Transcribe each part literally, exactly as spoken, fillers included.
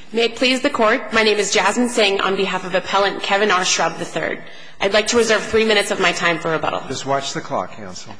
May it please the Court, my name is Jasmine Singh on behalf of Appellant Kevin R. Shrub the third. I'd like to reserve three minutes of my time for rebuttal. Just watch the clock, counsel.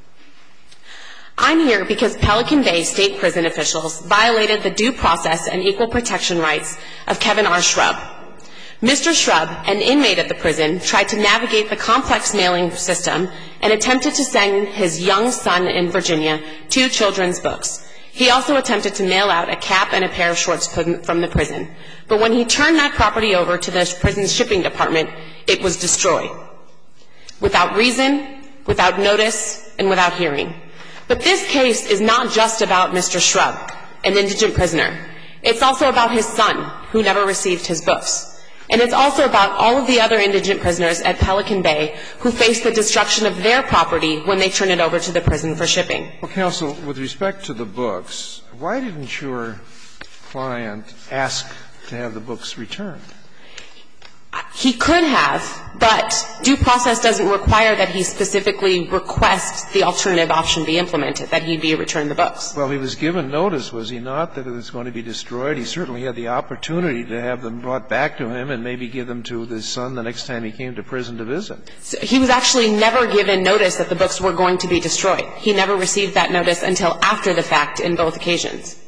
I'm here because Pelican Bay State Prison officials violated the due process and equal protection rights of Kevin R. Shrub. Mister Shrub, an inmate at the prison, tried to navigate the complex mailing system and attempted to send his young son in Virginia two children's books. He also attempted to mail out a cap and a pair of shorts from the prison. But when he turned that property over to the prison's shipping department, it was destroyed. Without reason, without notice, and without hearing. But this case is not just about Mister Shrub, an indigent prisoner. It's also about his son, who never received his books. And it's also about all of the other indigent prisoners at Pelican Bay who face the destruction of their property when they turn it over to the prison for shipping. Well, counsel, with respect to the books, why didn't your client ask to have the books returned? He could have, but due process doesn't require that he specifically request the alternative option be implemented, that he be returned the books. Well, he was given notice, was he not, that it was going to be destroyed? He certainly had the opportunity to have them brought back to him and maybe give them to his son the next time he came to prison to visit. So he was actually never given notice that the books were going to be destroyed. He never received that notice until after the fact in both occasions.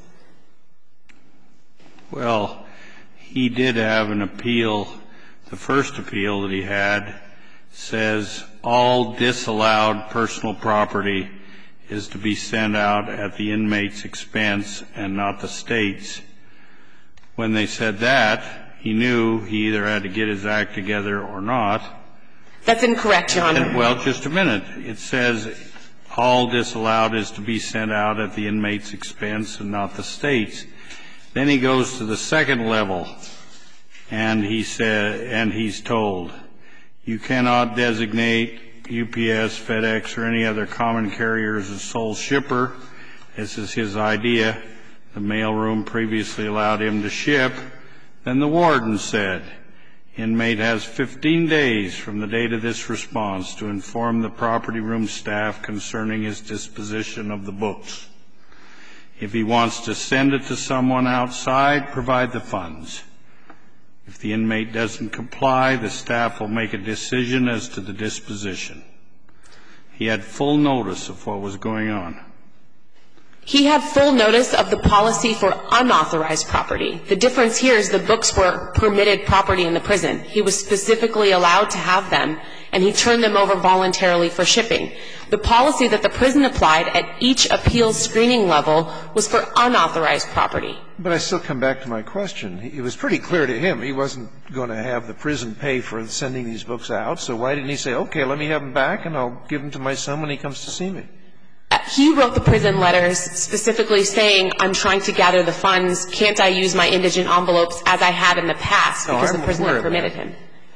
Well, he did have an appeal. The first appeal that he had says all disallowed personal property is to be sent out at the inmate's expense and not the state's. When they said that, he knew he either had to get his act together or not. That's incorrect, Your Honor. And, well, just a minute. It says all disallowed is to be sent out at the inmate's expense and not the state's. Then he goes to the second level. And he said, and he's told, you cannot designate U P S, FedEx, or any other common carrier as a sole shipper. This is his idea. The mailroom previously allowed him to ship. Then the warden said, inmate has fifteen days from the date of this response to inform the property room staff concerning his disposition of the books. If he wants to send it to someone outside, provide the funds. If the inmate doesn't comply, the staff will make a decision as to the disposition. He had full notice of what was going on. He had full notice of the policy for unauthorized property. The difference here is the books were permitted property in the prison. He was specifically allowed to have them, and he turned them over voluntarily for shipping. The policy that the prison applied at each appeals screening level was for unauthorized property. But I still come back to my question. It was pretty clear to him he wasn't going to have the prison pay for sending these books out, so why didn't he say, okay, let me have them back and I'll give them to my son when he comes to see me? He wrote the prison letters specifically saying, I'm trying to gather the funds. Can't I use my indigent envelopes as I had in the past because no, the prison had permitted him?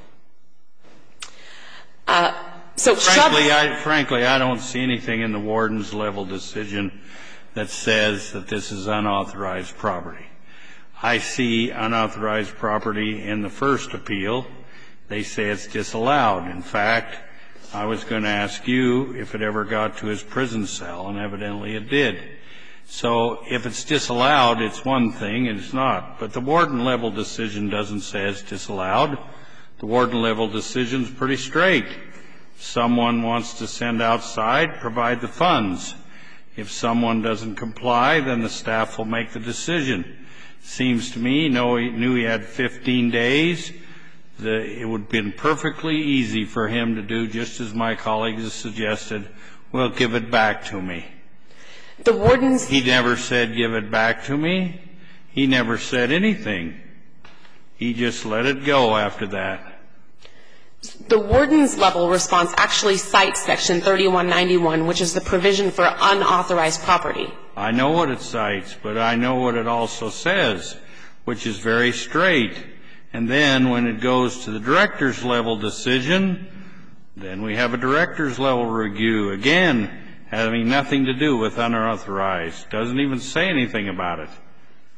Uh, so frankly, I, frankly, I don't see anything in the warden's level decision that says that this is unauthorized property. I see unauthorized property in the first appeal. They say it's disallowed. In fact, I was going to ask you if it ever got to his prison cell, and evidently it did. So if it's disallowed, it's one thing, and it's not. But the warden-level decision doesn't say it's disallowed. The warden-level decision is pretty straight. If someone wants to send outside, provide the funds. If someone doesn't comply, then the staff will make the decision. Seems to me, he knew he had fifteen days. The, it would have been perfectly easy for him to do just as my colleague has suggested, well, give it back to me. The warden's... He never said, give it back to me. He never said anything. He just let it go after that. The warden's level response actually cites Section thirty-one ninety-one, which is the provision for unauthorized property. I know what it cites, but I know what it also says, which is very straight. And then when it goes to the director's level decision, then we have a director's level review, again, having nothing to do with unauthorized. Doesn't even say anything about it.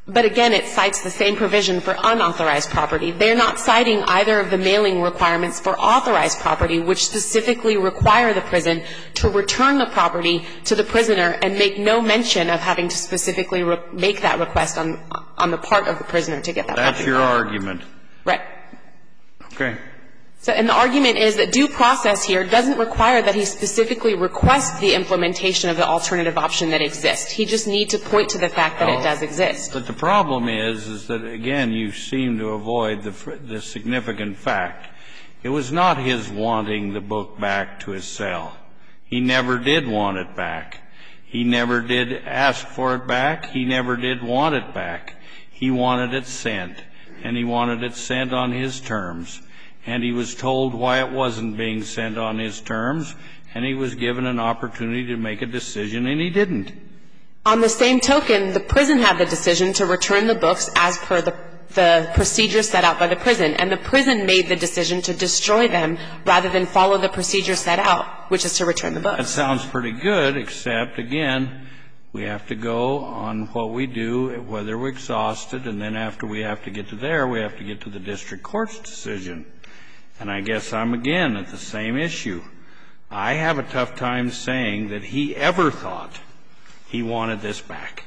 But again, it cites the same provision for unauthorized property. They're not citing either of the mailing requirements for authorized property, which specifically require the prison to return the property to the prisoner and make no mention of having to specifically re- make that request on on the part of the prisoner to get that That's property. your argument. Right. Okay. So, and the argument is that due process here doesn't require that he specifically request the implementation of the alternative option that exists. He just needs to point to the fact that well, it does exist. But the problem is, is that, again, you seem to avoid the, the significant fact. It was not his wanting the book back to his cell. He never did want it back. He never did ask for it back. He never did want it back. He wanted it sent, and he wanted it sent on his terms. And he was told why it wasn't being sent on his terms, and he was given an opportunity to make a decision, and he didn't. On the same token, the prison had the decision to return the books as per the, the procedure set out by the prison, and the prison made the decision to destroy them rather than follow the procedure set out, which is to return the books. That sounds pretty good, except, again, we have to go on what we do, whether we're exhausted, and then after we have to get to there, we have to get to the district court's decision. And I guess I'm again at the same issue. I have a tough time saying that he ever thought he wanted this back.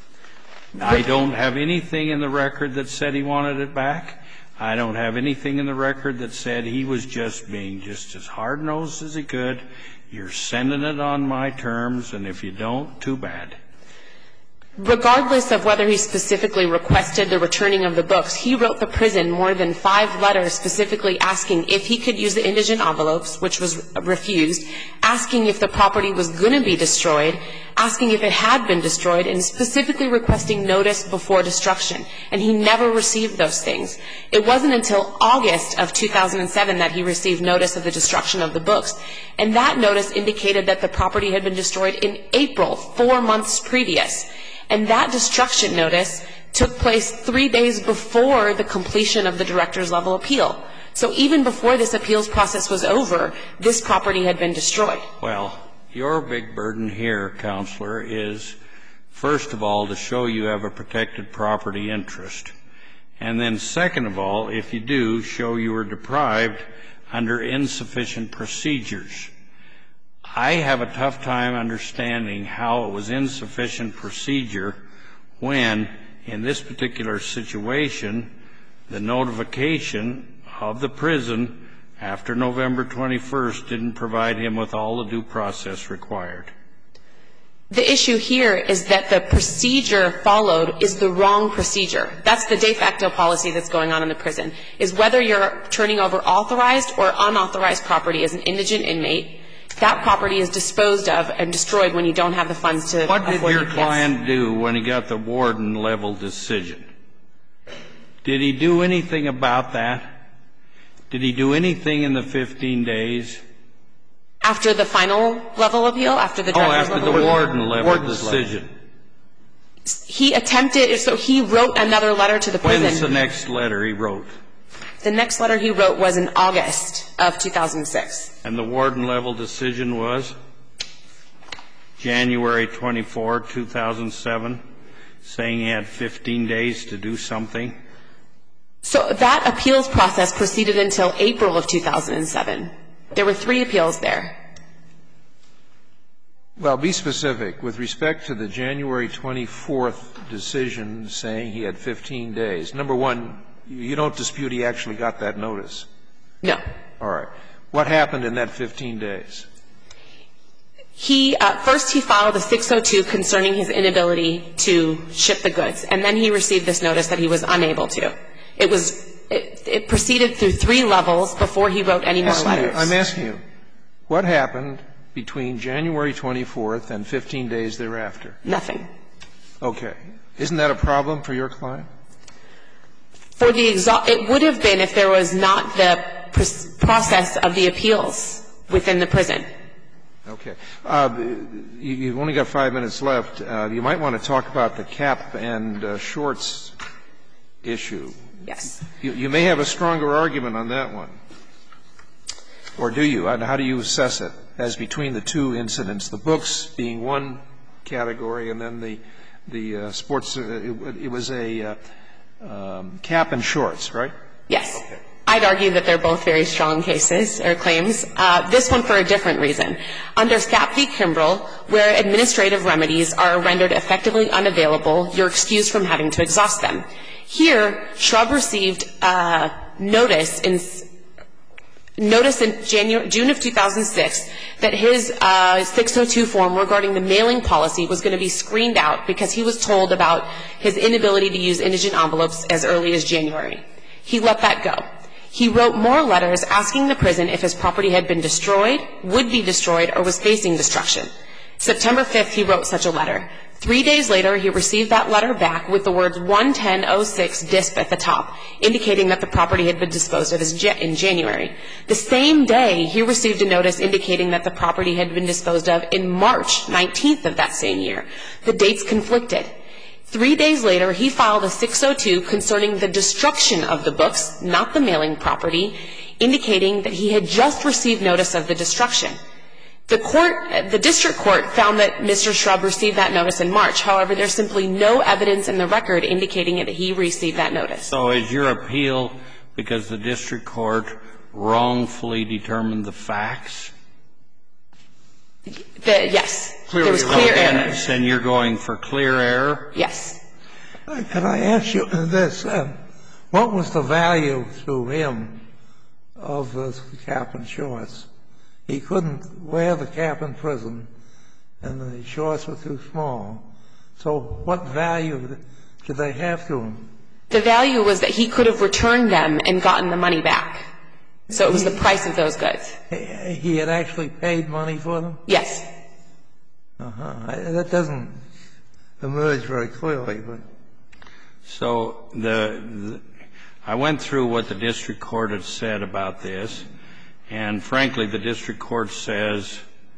I don't have anything in the record that said he wanted it back. I don't have anything in the record that said he was just being just as hard-nosed as he could. You're sending it on my terms, and if you don't, too bad. Regardless of whether he specifically requested the returning of the books, he wrote the prison more than five letters specifically asking if he could use the indigent envelopes, which was refused, asking if the property was going to be destroyed, asking if it had been destroyed, and specifically requesting notice before destruction. And he never received those things. It wasn't until August of two thousand seven that he received notice of the destruction of the books. And that notice indicated that the property had been destroyed in April, four months previous. And that destruction notice took place three days before the completion of the director's level appeal. So even before this appeals process was over, this property had been destroyed. Well, your big burden here, Counselor, is, first of all, to show you have a protected property interest. And then, second of all, if you do, show you were deprived under insufficient procedures. I have a tough time understanding how it was insufficient procedure when, in this particular situation, the notification of the prison after November twenty-first didn't provide him with all the due process required. The issue here is that the procedure followed is the wrong procedure. That's the de facto policy that's going on in the prison, is whether you're turning over authorized or unauthorized property as an indigent inmate, that property is disposed of and destroyed when you don't have the funds to afford it. What did your client do when he got the warden-level decision? Did he do anything about that? Did he do anything in the fifteen days? After the final level appeal? After the Oh, director's after level the appeal? warden-level decision. He attempted, so he wrote another letter to the prison. When's the next letter he wrote? The next letter he wrote was in August of two thousand six. And the warden-level decision was January twenty-fourth, two thousand seven, saying he had fifteen days to do something? So that appeals process proceeded until April of two thousand seven. There were three appeals there. Well, be specific. With respect to the January twenty-fourth decision saying he had fifteen days, number one, you don't dispute he actually got that notice? No. All right. What happened in that fifteen days? He, uh, first he filed a six oh two concerning his inability to ship the goods, and then he received this notice that he was unable to. It was, it, it proceeded through three levels before he wrote any more letters. I'm asking you, what happened between January twenty-fourth and fifteen days thereafter? Nothing. Okay. Isn't that a problem for your client? For the exha- it would have been if there was not the pr- process of the appeals within the prison. Okay. Uh, you, you've only got five minutes left. Uh, you might want to talk about the cap and uh, shorts issue. Yes. You, you may have a stronger argument on that one. Or do you? And how do you assess it as between the two incidents, the books being one category and then the the uh, sports, uh, it, it was a uh, um, cap and shorts, right? Yes. Okay. I'd argue that they're both very strong cases or claims. Uh, this one for a different reason. Under Stapp v. Kimbrell, where administrative remedies are rendered effectively unavailable, you're excused from having to exhaust them. Here, Shrub received uh, notice in notice in January, June of two thousand six that his uh, six oh two form regarding the mailing policy was going to be screened out because he was told about his inability to use indigent envelopes as early as January. He let that go. He wrote more letters asking the prison if his property had been destroyed, would be destroyed, or was facing destruction. September fifth, he wrote such a letter. Three days later, he received that letter back with the words one ten oh six disp at the top, indicating that the property had been disposed of in January. The same day, he received a notice indicating that the property had been disposed of in March nineteenth of that same year. The dates conflicted. Three days later, he filed a six oh two concerning the destruction of the books, not the mailing property, indicating that he had just received notice of the destruction. The court, the district court found that Mister Shrub received that notice in March. However, there's simply no evidence in the record indicating that he received that notice. So is your appeal because the district court wrongfully determined the facts? The, yes. Clear, there was clear error. And you're going for clear error? Yes. Can I ask you this? Uh, what was the value through him of the cap and shorts? He couldn't wear the cap in prison, and the shorts were too small. So what value did they have to him? The value was that he could have returned them and gotten the money back. So it was the price of those goods. He had actually paid money for them? Yes. Uh-huh. That doesn't emerge very clearly, but. So the, the I went through what the district court had said about this, and frankly, the district court says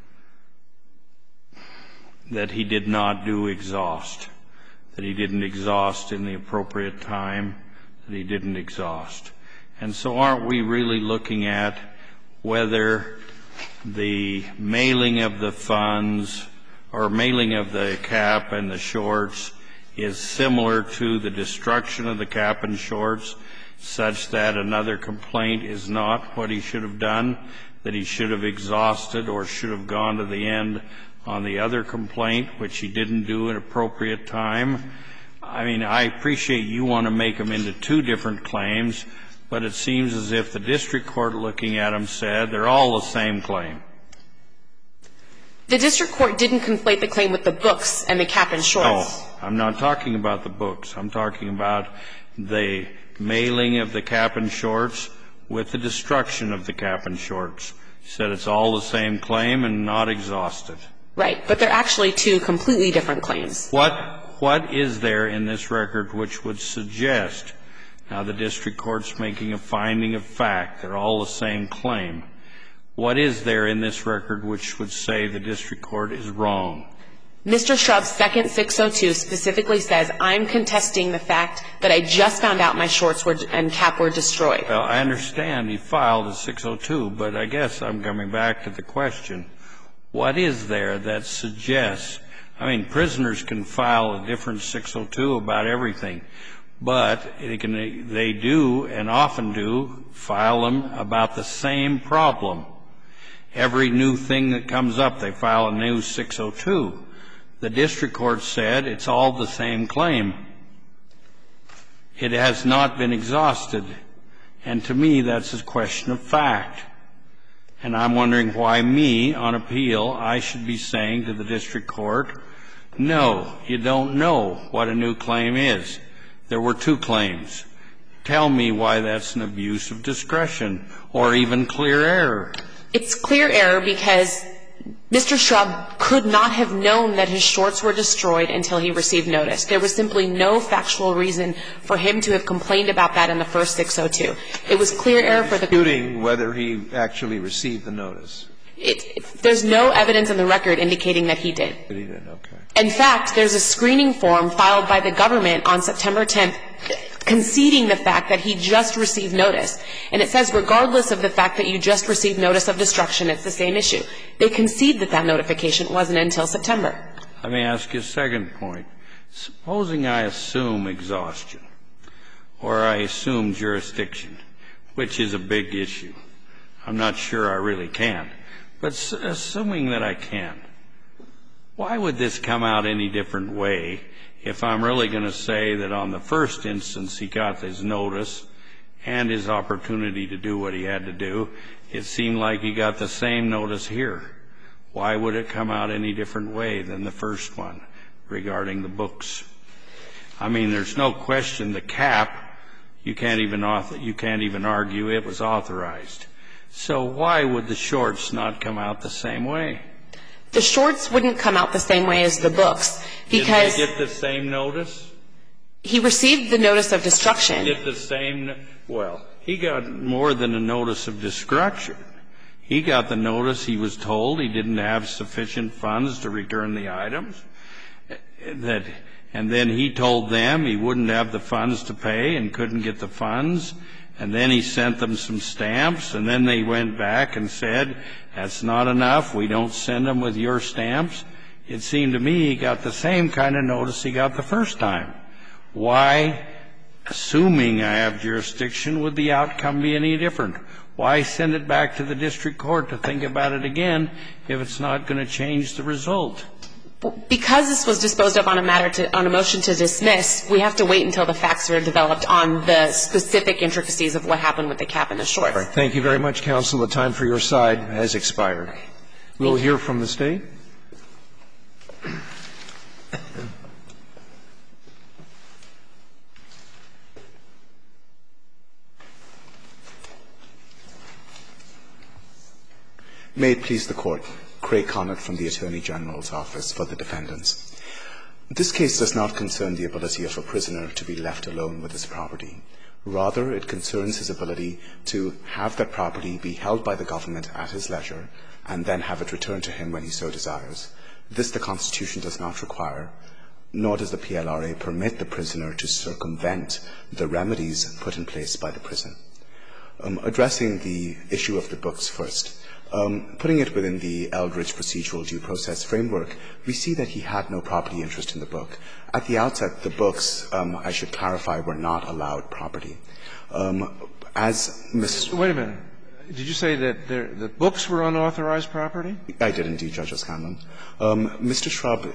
that he did not do exhaust, that he didn't exhaust in the appropriate time, that he didn't exhaust. And so aren't we really looking at whether the mailing of the funds or mailing of the cap and the shorts is similar to the destruction of the cap and shorts, such that another complaint is not what he should have done, that he should have exhausted or should have gone to the end on the other complaint, which he didn't do at appropriate time? I mean, I appreciate you want to make them into two different claims, but it seems as if the district court looking at them said they're all the same claim. The district court didn't conflate the claim with the books and the cap and shorts. No, I'm not talking about the books. I'm talking about the mailing of the cap and shorts with the destruction of the cap and shorts. He said it's all the same claim and not exhausted. Right, but they're actually two completely different claims. What, what is there in this record which would suggest, now the district court's making a finding of fact, they're all the same claim. What is there in this record which would say the district court is wrong? Mister Shrub's second six oh two specifically says, I'm contesting the fact that I just found out my shorts were and cap were destroyed. Well, I understand he filed a six oh two, but I guess I'm coming back to the question. What is there that suggests, I mean, prisoners can file a different six oh two about everything, but they, can, they do and often do file them about the same problem. Every new thing that comes up, they file a new six oh two. The district court said it's all the same claim. It has not been exhausted. And to me, that's a question of fact. And I'm wondering why me, on appeal, I should be saying to the district court, no, you don't know what a new claim is. There were two claims. Tell me why that's an abuse of discretion or even clear error. It's clear error because Mister Shrub could not have known that his shorts were destroyed until he received notice. There was simply no factual reason for him to have complained about that in the first six oh two. It was clear error for the disputing whether he actually received the notice. It, it, there's no evidence in the record indicating that he did. That he did, okay. In fact, there's a screening form filed by the government on September tenth conceding the fact that he just received notice. And it says, regardless of the fact that you just received notice of destruction, it's the same issue. They concede that that notification wasn't until September. Let me ask you a second point. Supposing I assume exhaustion, or I assume jurisdiction, which is a big issue. I'm not sure I really can. But assuming that I can, why would this come out any different way if I'm really going to say that on the first instance he got his notice and his opportunity to do what he had to do? It seemed like he got the same notice here. Why would it come out any different way than the first one regarding the books? I mean, there's no question the cap, you can't even author, you can't even argue it was authorized. So why would the shorts not come out the same way? The shorts wouldn't come out the same way as the books because Did they get the same notice? He received the notice of destruction. Get the same, well, he got more than a notice of destruction. He got the notice he was told he didn't have sufficient funds to return the items, that, and then he told them he wouldn't have the funds to pay and couldn't get the funds, and then he sent them some stamps, and then they went back and said, that's not enough, we don't send them with your stamps. It seemed to me he got the same kind of notice he got the first time. Why, assuming I have jurisdiction, would the outcome be any different? Why send it back to the district court to think about it again if it's not going to change the result? Because this was disposed of on a matter to, on a motion to dismiss, we have to wait until the facts are developed on the specific intricacies of what happened with the cap and the shorts. Right. Thank you very much, counsel. The time for your side has expired. We'll hear from the State. May it please the Court. Craig Connaught from the Attorney General's Office for the defendants. This case does not concern the ability of a prisoner to be left alone with his property. Rather, it concerns his ability to have that property be held by the government at his leisure and then have it returned to him when he so desires. This the Constitution does not require, nor does the P L R A permit the prisoner to circumvent the remedies put in place by the prison. Um, addressing the issue of the books first, Um, putting it within the Eldridge procedural due process framework, we see that he had no property interest in the book. At the outset, the books, um, I should clarify, were not allowed property. Um, as Mister Wait a minute. Did you say that there, the books were unauthorized property? I did indeed, Judge O'Scanlan. Um, Mister Shrub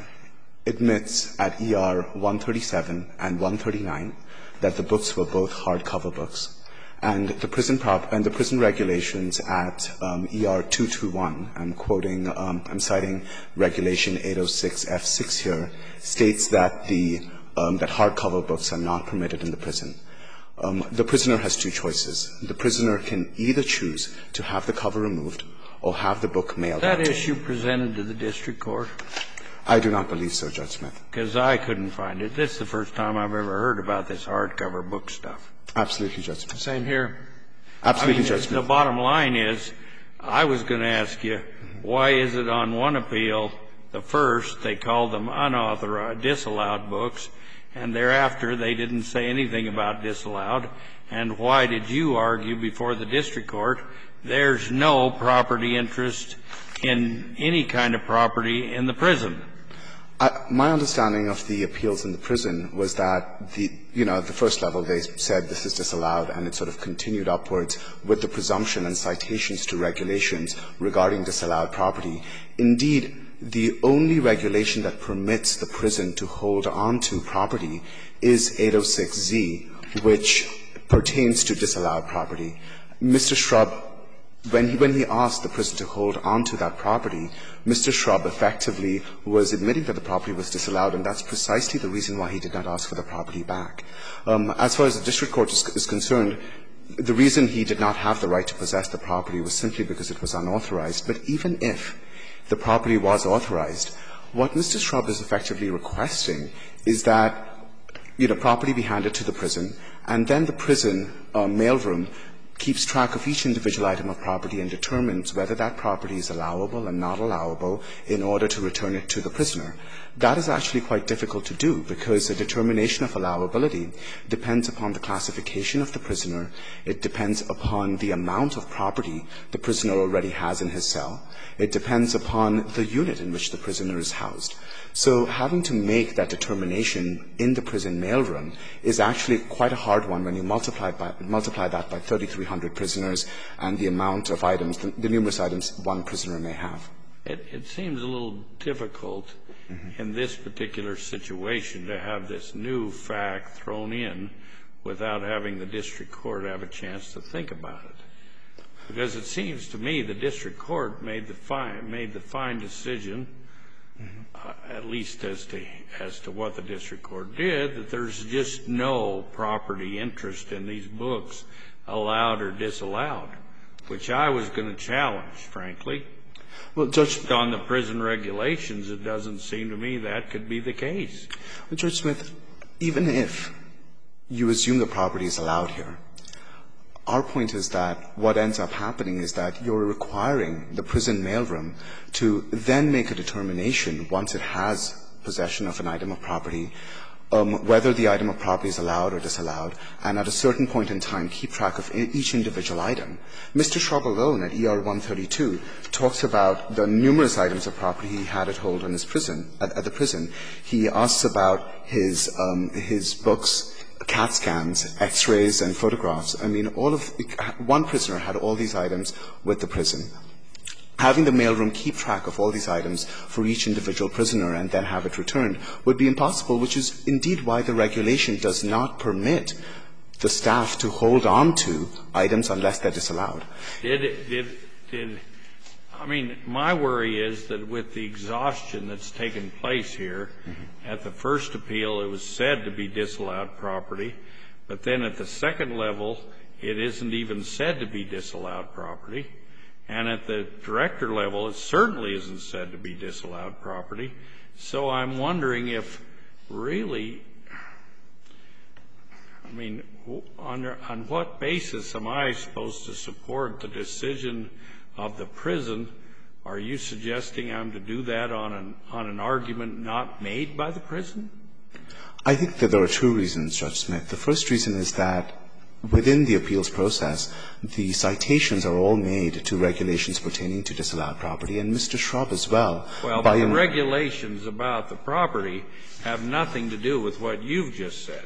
admits at E R one thirty-seven and one thirty-nine that the books were both hardcover books. And the prison prop and the prison regulations at um, E R two twenty-one, I'm quoting, um, I'm citing Regulation eight oh six F six here, states that the um, that hardcover books are not permitted in the prison. Um, the prisoner has two choices. The prisoner can either choose to have the cover removed or have the book mailed out. That issue presented to the district court? I do not believe so, Judge Smith. Because I couldn't find it. This is the first time I've ever heard about this hardcover book stuff. Absolutely, Judge Smith. Same here. Absolutely, I mean, Judge Smith. the bottom line is, I was going to ask you, why is it on one appeal, the first, they called them unauthorized, disallowed books, and thereafter they didn't say anything about disallowed, and why did you argue before the district court there's no property interest in any kind of property in the prison? I, my understanding of the appeals in the prison was that the, you know, the first level they said this is disallowed, and it sort of continued upwards with the presumption and citations to regulations regarding disallowed property. Indeed, the only regulation that permits the prison to hold on to property is eight oh six Z, which pertains to disallowed property. Mister Shrub, When he, when he asked the prison to hold on to that property, Mister Shrub effectively was admitting that the property was disallowed, and that's precisely the reason why he did not ask for the property back. Um, as far as the district court is, is concerned, the reason he did not have the right to possess the property was simply because it was unauthorized. But even if the property was authorized, what Mister Shrub is effectively requesting is that, you know, property be handed to the prison, and then the prison uh, mailroom keeps track of each individual item of property and determines whether that property is allowable and not allowable in order to return it to the prisoner. That is actually quite difficult to do because the determination of allowability depends upon the classification of the prisoner. It depends upon the amount of property the prisoner already has in his cell. It depends upon the unit in which the prisoner is housed. So having to make that determination in the prison mailroom is actually quite a hard one when you multiply, by, multiply that by thirty-three hundred prisoners and the amount of items, the, the numerous items one prisoner may have. It, it seems a little difficult mm-hmm. in this particular situation to have this new fact thrown in without having the district court have a chance to think about it. Because it seems to me the district court made the fine, made the fine decision, mm-hmm. uh, at least as to, as to what the district court did, that there's just no property interest in these books, allowed or disallowed, which I was going to challenge, frankly. Well, Judge, on the prison regulations, it doesn't seem to me that could be the case. Well, Judge Smith, even if you assume the property is allowed here, our point is that what ends up happening is that you're requiring the prison mailroom to then make a determination once it has possession of an item of property, um, whether the item of property is allowed or disallowed, and at a certain point in time keep track of each individual item. Mister Schraub alone at E R one thirty-two talks about the numerous items of property he had at hold in his prison, at, at the prison. He asks about his, um, his books, CAT scans, x-rays, and photographs. I mean, all of one prisoner had all these items with the prison. Having the mailroom keep track of all these items for each individual prisoner and then have it returned would be impossible, which is indeed why the regulation does not permit the staff to hold on to items unless they're disallowed. Did, did, did, I mean, my worry is that with the exhaustion that's taken place here, mm-hmm. at the first appeal it was said to be disallowed property, but then at the second level it isn't even said to be disallowed property, and at the director level it certainly isn't said to be disallowed property. So I'm wondering if really, I mean, on, on what basis am I supposed to support the decision of the prison? Are you suggesting I'm to do that on an, on an argument not made by the prison? I think that there are two reasons, Judge Smith. The first reason is that within the appeals process, the citations are all made to regulations pertaining to disallowed property, and Mister Schraub as well. Well, but the regulations about the property have nothing to do with what you've just said.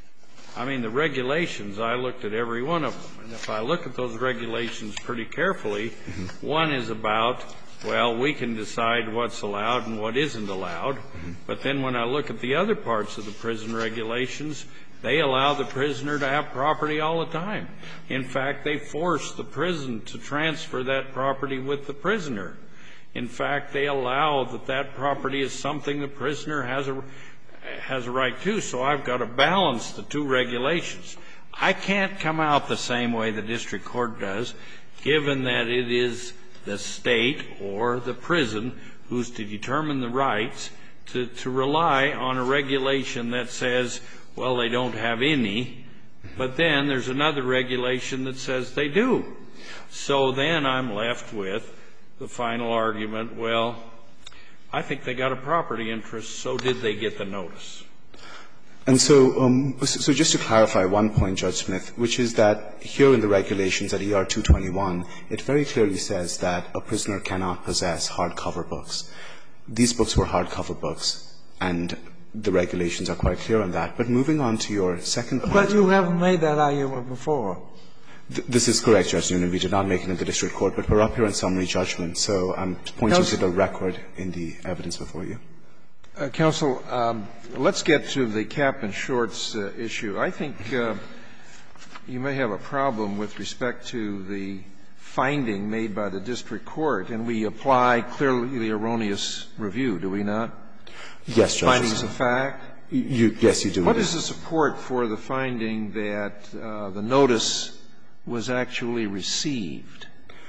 I mean, the regulations, I looked at every one of them, and if I look at those regulations pretty carefully, mm-hmm. one is about, well, we can decide what's allowed and what isn't allowed, mm-hmm. but then when I look at the other parts of the prison regulations, they allow the prisoner to have property all the time. In fact, they force the prison to transfer that property with the prisoner. In fact, they allow that that property is something the prisoner has a has a right to, so I've got to balance the two regulations. I can't come out the same way the district court does, given that it is the state or the prison who's to determine the rights to, to rely on a regulation that says, well, they don't have any, but then there's another regulation that says they do. So then I'm left with the final argument, well, I think they got a property interest, so did they get the notice? And so, um, so just to clarify one point, Judge Smith, which is that here in the regulations at E R two twenty-one, it very clearly says that a prisoner cannot possess hardcover books. These books were hardcover books, and the regulations are quite clear on that. But moving on to your second point. But you haven't made that argument before. Th- this is correct, Judge Noonan. We did not make it in the district court, but we're up here on summary judgment, so I'm pointing no, to the record in the evidence before you. Uh, counsel, um, let's get to the cap and shorts uh, issue. I think uh, you may have a problem with respect to the finding made by the district court, and we apply clearly the erroneous review, do we not? Yes, Judge. Findings of fact? You, yes, you do. What is the support for the finding that uh, the notice was actually received?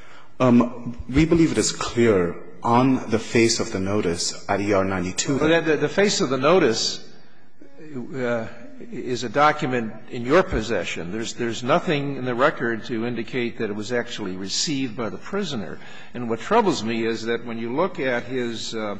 Um, we believe it is clear on the face of the notice at E R ninety-two. Well, the, the face of the notice uh, is a document in your possession. There's, there's nothing in the record to indicate that it was actually received by the prisoner. And what troubles me is that when you look at his uh,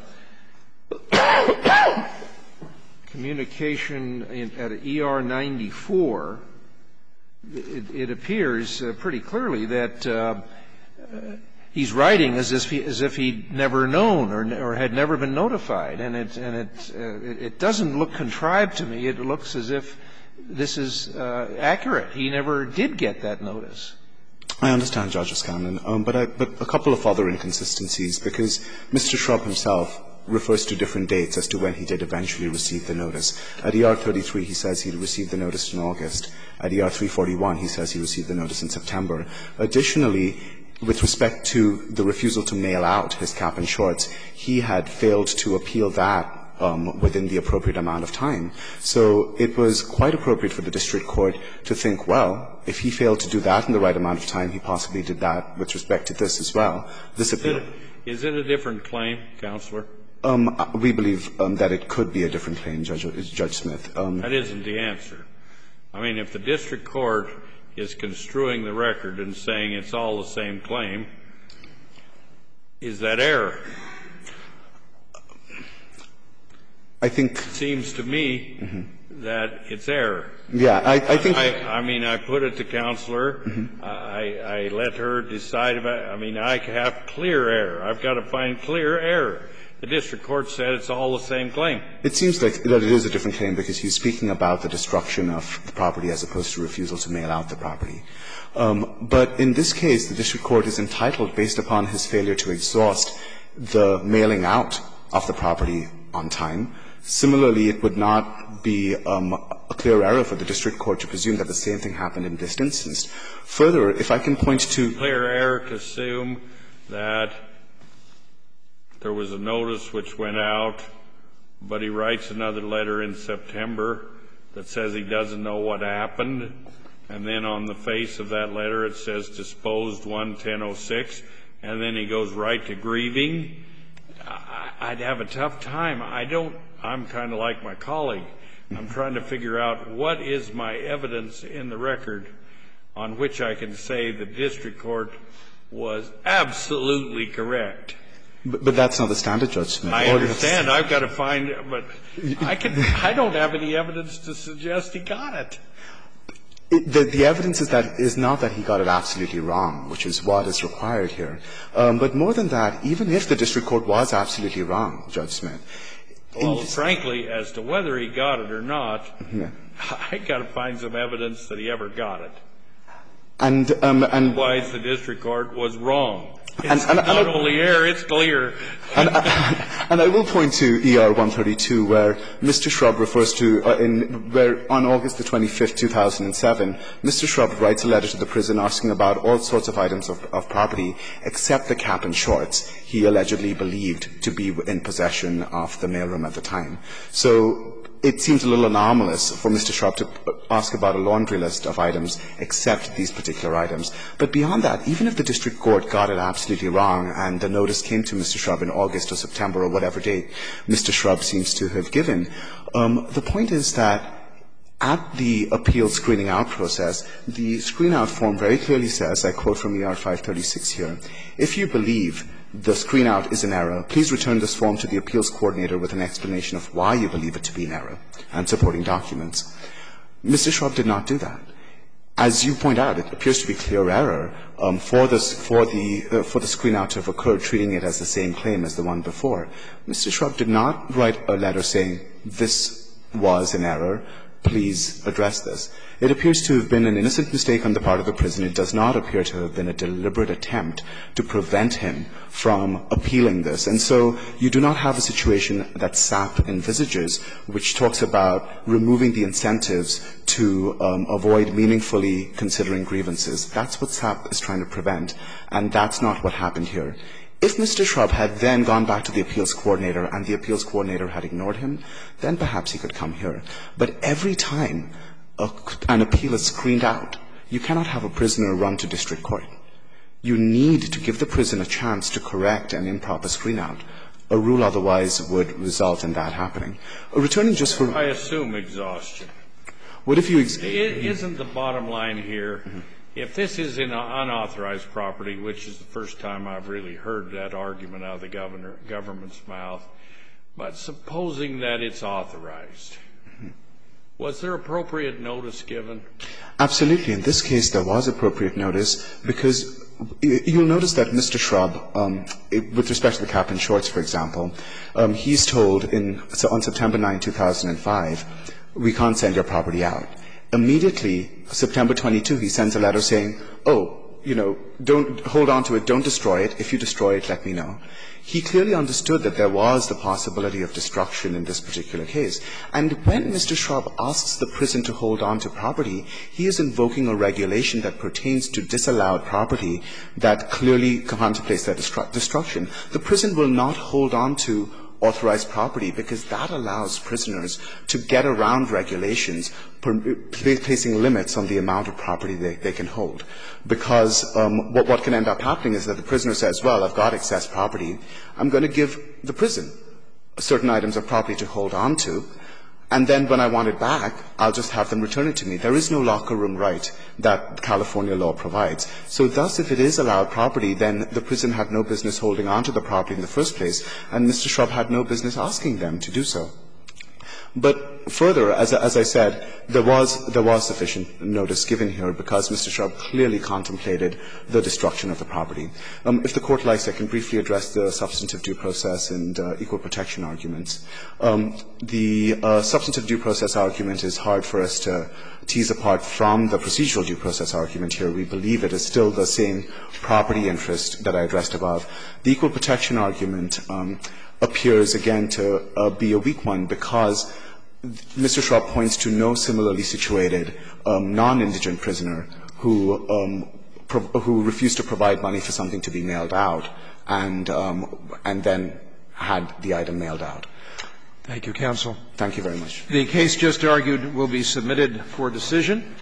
communication in, at E R ninety-four, it, it appears uh, pretty clearly that uh, he's writing as if he, as if he'd never known or, or had never been notified, and it and it, uh, it it doesn't look contrived to me. It looks as if this is uh, accurate. He never did get that notice. I understand, Judge O'Scanlan, um, but I, but a couple of other inconsistencies, because Mister Shrub himself refers to different dates as to when he did eventually receive the notice. At E R thirty-three, he says he received the notice in August. At E R three forty-one, he says he received the notice in September. Additionally, with respect to the refusal to mail out his cap and shorts, he had failed to appeal that um, within the appropriate amount of time. So it was quite appropriate for the district court to think, well, if he failed to do that in the right amount of time, he possibly did that with respect to this as well. This appeal. Is it a different claim, Counselor? Um, we believe um, that it could be a different claim, Judge, Judge Smith. Um, that isn't the answer. I mean, if the district court is construing the record and saying it's all the same claim, is that error? I think it seems to me mm-hmm. that it's error. Yeah, I, I think. I, I mean, I put it to Counselor. Mm-hmm. I, I let her decide about it. I mean, I have clear error. I've got to find clear error. The district court said it's all the same claim. It seems like that it is a different claim because he's speaking about the destruction of the property as opposed to refusal to mail out the property. Um, but in this case, the district court is entitled, based upon his failure to exhaust the mailing out of the property on time. Similarly, it would not be um, a clear error for the district court to presume that the same thing happened in this instance. Further, if I can point to clear error to assume that there was a notice which went out, but he writes another letter in September that says he doesn't know what happened, and then on the face of that letter it says disposed one ten oh six, and then he goes right to grieving. I, I'd have a tough time. I don't, I'm kind of like my colleague. I'm trying to figure out what is my evidence in the record on which I can say the district court was absolutely correct. But, but that's not the standard, Judge Smith. I understand. I've got to find, but I can. I don't have any evidence to suggest he got it. It, the, the evidence is that is not that he got it absolutely wrong, which is what is required here. Um, but more than that, even if the district court was absolutely wrong, Judge Smith. Well, frankly, as to whether he got it or not, yeah. I got to find some evidence that he ever got it. And um, and otherwise, the district court was wrong. It's and, and, not and only error, it's clear. And, and I will point to E R one thirty-two, where Mister Shrub refers to, uh, in, where on August the twenty-fifth, two thousand seven, Mister Shrub writes a letter to the prison asking about all sorts of items of, of property, except the cap and shorts he allegedly believed to be in possession of the mailroom at the time. So it seems a little anomalous for Mister Shrub to ask about a laundry list of items except these particular items. But beyond that, even if the district court got it absolutely wrong and the notice came to Mister Shrub in August or September or whatever date Mister Shrub seems to have given, um, the point is that at the appeal screening out process, the screen out form very clearly says, I quote from E R five thirty-six here, if you believe the screen out is an error, please return this form to the appeals coordinator with an explanation of why you believe it to be an error and supporting documents. Mister Shrub did not do that. As you point out, it appears to be clear error um, for, this, for, the, uh, for the screen out to have occurred, treating it as the same claim as the one before. Mister Shrub did not write a letter saying this was an error, please address this. It appears to have been an innocent mistake on the part of the prison. It does not appear to have been a deliberate attempt to prevent him from appealing this. And so you do not have a situation that S A P envisages, which talks about removing the incentives to um, avoid meaningfully considering grievances. That's what S A P is trying to prevent, and that's not what happened here. If Mister Shrub had then gone back to the appeals coordinator and the appeals coordinator had ignored him, then perhaps he could come here. But every time a, an appeal is screened out, you cannot have a prisoner run to district court. You need to give the prison a chance to correct an improper screen out. A rule otherwise would result in that happening. Returning just for... I assume exhaustion. What if you ex- Isn't the bottom line here, mm-hmm. if this is in unauthorized property, which is the first time I've really heard that argument out of the governor, government's mouth, but supposing that it's authorized, mm-hmm. was there appropriate notice given? Absolutely. In this case, there was appropriate notice because you'll notice that Mister Shrub, um, with respect to the cap and shorts, for example, um, he's told in, so on September ninth, two thousand five, we can't send your property out. Immediately, September twenty-second, he sends a letter saying, oh, you know, don't hold on to it, don't destroy it. If you destroy it, let me know. He clearly understood that there was the possibility of destruction in this particular case. And when Mister Shrub asks the prison to hold on to property, he is invoking a regulation that pertains to disallowed property that clearly contemplates that destru- destruction. The prison will not hold on to authorized property because that allows prisoners to get around regulations, per, placing limits on the amount of property they, they can hold. Because um, what, what can end up happening is that the prisoner says, well, I've got excess property. I'm going to give the prison certain items of property to hold on to. And then when I want it back, I'll just have them return it to me. There is no locker room right that California law provides. So thus, if it is allowed property, then the prison had no business holding on to the property in the first place, and Mister Shrub had no business asking them to do so. But further, as, as I said, there was, there was sufficient notice given here because Mister Shrub clearly contemplated the destruction of the property. Um, if the Court likes, I can briefly address the substantive due process and uh, equal protection arguments. Um, the uh, substantive due process argument is hard for us to tease apart from the procedural due process argument here. We believe it is still the same property interest that I addressed above. The equal protection argument um, appears, again, to uh, be a weak one because Mister Shrub points to no similarly situated um, non-indigent prisoner who, um, pro- who refused to provide money for something to be mailed out and, um, and then had the item mailed out. Thank you, counsel. Thank you very much. The case just argued will be submitted for decision.